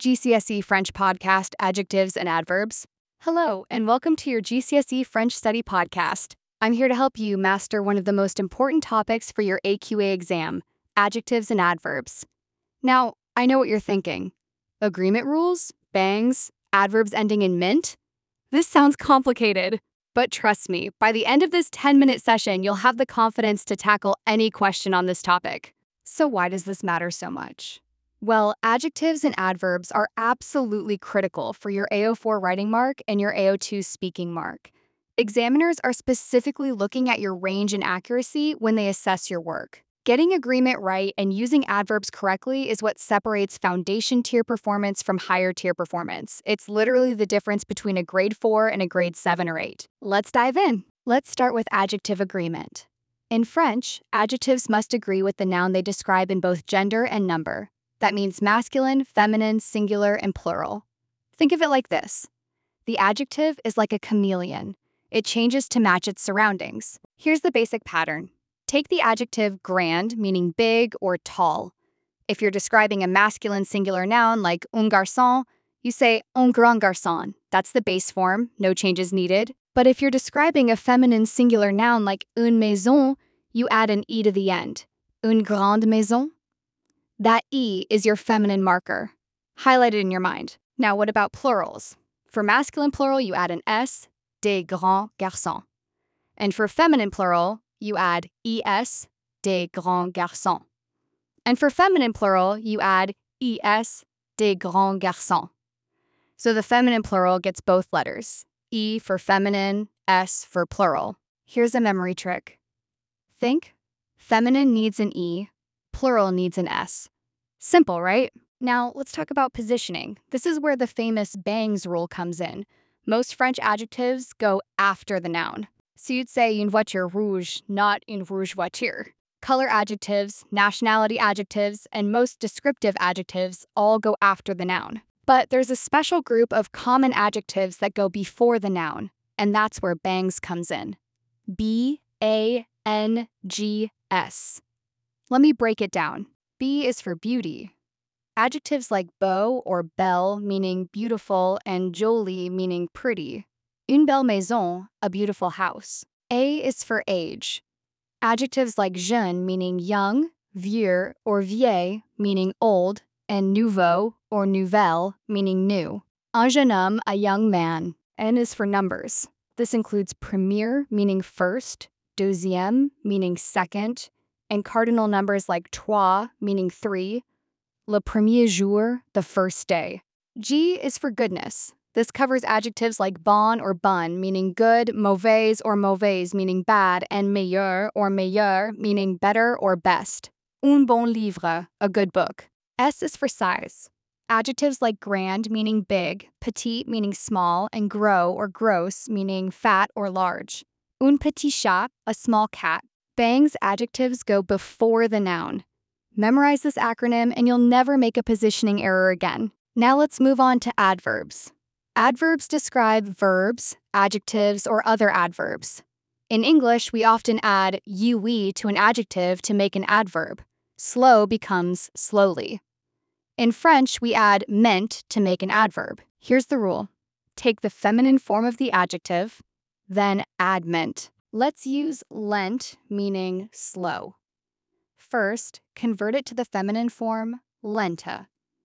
GCSE French podcast, Adjectives and Adverbs. Hello, and welcome to your GCSE French Study podcast. I'm here to help you master one of the most important topics for your AQA exam, adjectives and adverbs. Now, I know what you're thinking. Agreement rules? Bangs? Adverbs ending in ment? This sounds complicated. But trust me, by the end of this 10-minute session, you'll have the confidence to tackle any question on this topic. So why does this matter so much? Well, adjectives and adverbs are absolutely critical for your AO4 writing mark and your AO2 speaking mark. Examiners are specifically looking at your range and accuracy when they assess your work. Getting agreement right and using adverbs correctly is what separates foundation tier performance from higher tier performance. It's literally the difference between a grade 4 and a grade 7 or 8. Let's dive in. Let's start with adjective agreement. In French, adjectives must agree with the noun they describe in both gender and number. That means masculine, feminine, singular, and plural. Think of it like this. The adjective is like a chameleon. It changes to match its surroundings. Here's the basic pattern. Take the adjective grand, meaning big or tall. If you're describing a masculine singular noun like un garçon, you say un grand garçon. That's the base form, no changes needed. But if you're describing a feminine singular noun like une maison, you add an e to the end. Une grande maison? That E is your feminine marker. Highlight it in your mind. Now, what about plurals? For masculine plural, you add an S, des grands garçons. And for feminine plural, you add ES, des grands garçons. And for feminine plural, you add ES, des grands garçons. So the feminine plural gets both letters. E for feminine, S for plural. Here's a memory trick. Think, feminine needs an E, plural needs an S. Simple, right? Now, let's talk about positioning. This is where the famous bangs rule comes in. Most French adjectives go after the noun. So you'd say une voiture rouge, not une rouge voiture. Color adjectives, nationality adjectives, and most descriptive adjectives all go after the noun. But there's a special group of common adjectives that go before the noun, and that's where bangs comes in. B-A-N-G-S. Let me break it down. B is for beauty. Adjectives like beau or belle, meaning beautiful, and jolie, meaning pretty. Une belle maison, a beautiful house. A is for age. Adjectives like jeune, meaning young, vieux or vieille, meaning old, and nouveau or nouvelle, meaning new. Un jeune homme, a young man. N is for numbers. This includes premier, meaning first, deuxième, meaning second, and cardinal numbers like trois, meaning 3, le premier jour, the first day. G is for goodness. This covers adjectives like bon or bonne, meaning good, mauvaise or mauvaise, meaning bad, and meilleur or meilleur, meaning better or best. Un bon livre, a good book. S is for size. Adjectives like grand, meaning big, petit, meaning small, and gros or gross, meaning fat or large. Un petit chat, a small cat. Bangs adjectives go before the noun. Memorize this acronym and you'll never make a positioning error again. Now let's move on to adverbs. Adverbs describe verbs, adjectives, or other adverbs. In English, we often add ue to an adjective to make an adverb. Slow becomes slowly. In French, we add ment to make an adverb. Here's the rule. Take the feminine form of the adjective, then add ment. Let's use lent, meaning slow. First, convert it to the feminine form, lenta.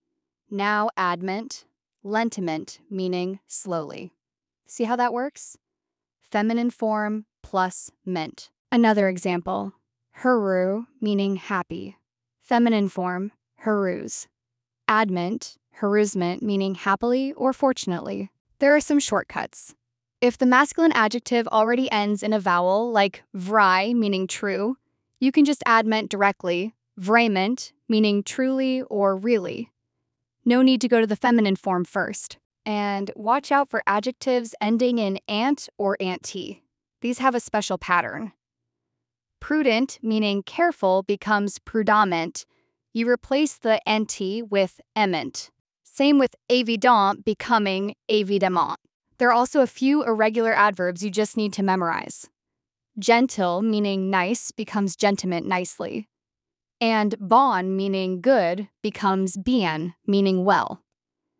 Now add ment, lentiment, meaning slowly. See how that works? Feminine form plus ment. Another example, heureux, meaning happy. Feminine form, heureuse. Add ment, heureusement, meaning happily or fortunately. There are some shortcuts. If the masculine adjective already ends in a vowel, like vrai, meaning true, you can just add ment directly, vraiment, meaning truly or really. No need to go to the feminine form first. And watch out for adjectives ending in ant or anty. These have a special pattern. Prudent, meaning careful, becomes prudament. You replace the anty with ement. Same with évident becoming évidemment. There are also a few irregular adverbs you just need to memorize. Gentle, meaning nice, becomes gentiment, nicely. And bon, meaning good, becomes bien, meaning well.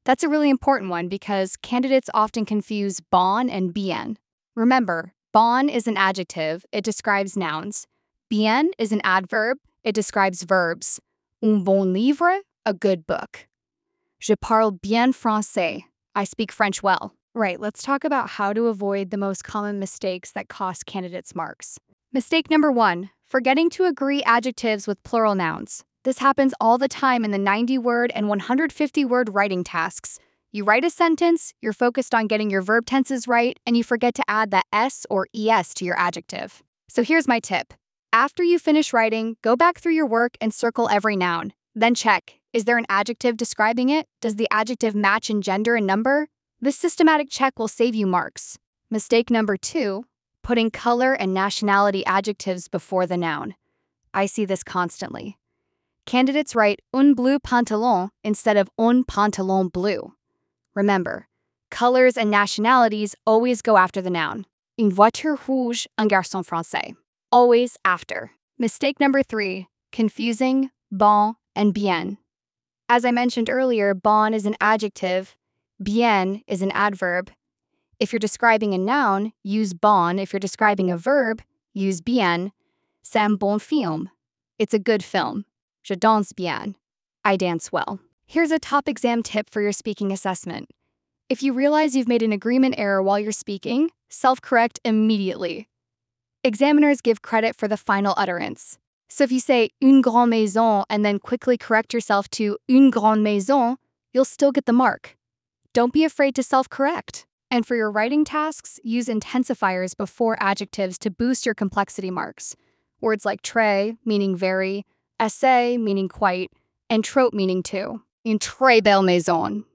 That's a really important one because candidates often confuse bon and bien. Remember, bon is an adjective, it describes nouns. Bien is an adverb, it describes verbs. Un bon livre, a good book. Je parle bien français, I speak French well. Right, let's talk about how to avoid the most common mistakes that cost candidates marks. Mistake number 1, forgetting to agree adjectives with plural nouns. This happens all the time in the 90-word and 150-word writing tasks. You write a sentence, you're focused on getting your verb tenses right, and you forget to add that s or es to your adjective. So here's my tip. After you finish writing, go back through your work and circle every noun. Then check, is there an adjective describing it? Does the adjective match in gender and number? This systematic check will save you marks. Mistake number 2, putting color and nationality adjectives before the noun. I see this constantly. Candidates write un bleu pantalon instead of un pantalon bleu. Remember, colors and nationalities always go after the noun. Une voiture rouge, un garçon français. Always after. Mistake number 3, confusing bon and bien. As I mentioned earlier, bon is an adjective, bien is an adverb. If you're describing a noun, use bon. If you're describing a verb, use bien. C'est un bon film. It's a good film. Je danse bien. I dance well. Here's a top exam tip for your speaking assessment. If you realize you've made an agreement error while you're speaking, self-correct immediately. Examiners give credit for the final utterance. So if you say une grande maison and then quickly correct yourself to une grande maison, you'll still get the mark. Don't be afraid to self-correct. And for your writing tasks, use intensifiers before adjectives to boost your complexity marks. Words like très, meaning very, assez, meaning quite, and trop, meaning too. Une très belle maison.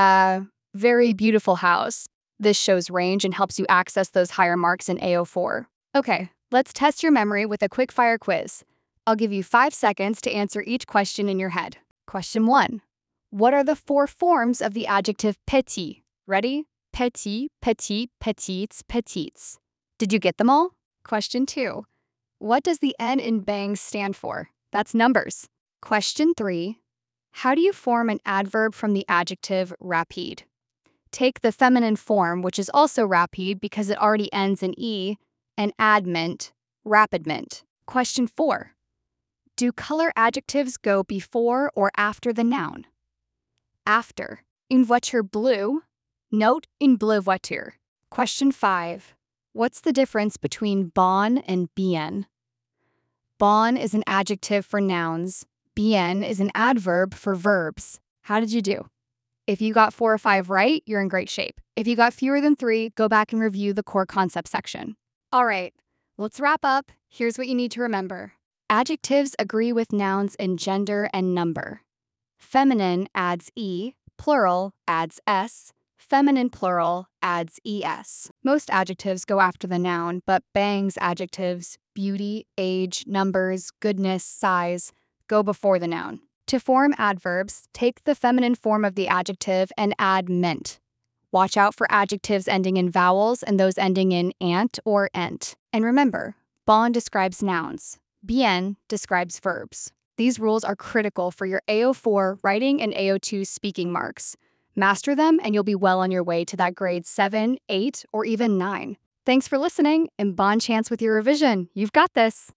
Very beautiful house. This shows range and helps you access those higher marks in AO4. Okay, let's test your memory with a quick-fire quiz. I'll give you 5 seconds to answer each question in your head. Question 1. What are the 4 forms of the adjective petit? Ready? Petit, petit, petites, petites. Did you get them all? Question 2. What does the N in bangs stand for? That's numbers. Question 3. How do you form an adverb from the adjective rapide? Take the feminine form, which is also rapide because it already ends in E, and add ment, rapidement. Question 4. Do color adjectives go before or after the noun? After. Une voiture bleue. Note une bleue voiture. Question 5. What's the difference between bon and bien? Bon is an adjective for nouns. Bien is an adverb for verbs. How did you do? If you got 4 or 5 right, you're in great shape. If you got fewer than 3, go back and review the core concept section. All right, let's wrap up. Here's what you need to remember. Adjectives agree with nouns in gender and number. Feminine adds E, plural adds S, feminine plural adds ES. Most adjectives go after the noun, but bangs adjectives, beauty, age, numbers, goodness, size, go before the noun. To form adverbs, take the feminine form of the adjective and add ment. Watch out for adjectives ending in vowels and those ending in ant or ent. And remember, bon describes nouns. Bien describes verbs. These rules are critical for your AO4 writing and AO2 speaking marks. Master them and you'll be well on your way to that grade 7, 8, or even 9. Thanks for listening and bon chance with your revision. You've got this.